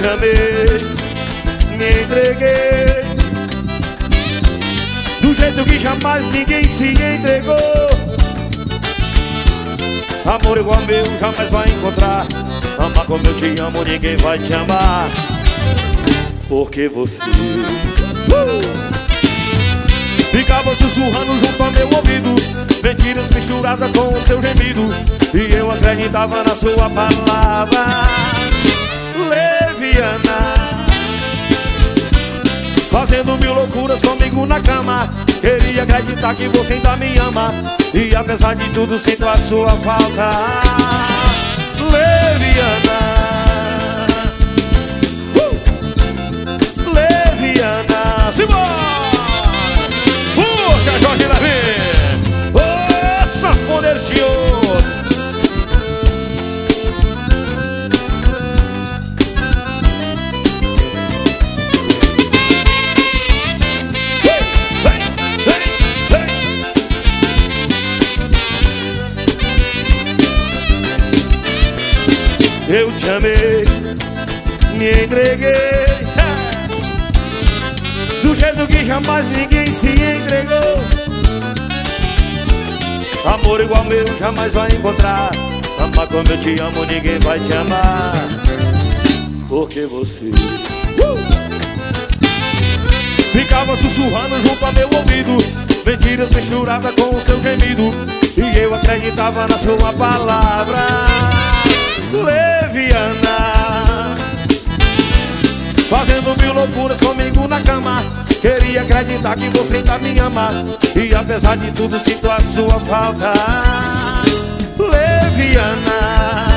amei, me entreguei do jeito que jamais ninguém se entregou. Amor igual meu jamais vai encontrar. Amar como eu te amo ninguém vai te amar. Porque você ficava sussurrando junto ao meu ouvido, mentiras misturadas com o seu gemido, e eu acreditava na sua palavra leviana, fazendo mil loucuras comigo na cama. Queria acreditar que você ainda me ama, e apesar de tudo sinto a sua falta leviana, leviana. Simbora! Puxa, Jorge Davi! Ô, sanfoneiro de ouro! Eu te amei, me entreguei do jeito que jamais ninguém se entregou. Amor igual meu jamais vai encontrar. Amar como eu te amo ninguém vai te amar. Porque você ficava sussurrando junto ao meu ouvido, mentiras misturadas com o seu gemido, e eu acreditava na sua palavra leviana, fazendo mil loucuras comigo na cama. Queria acreditar que você ainda me ama, e apesar de tudo sinto a sua falta leviana.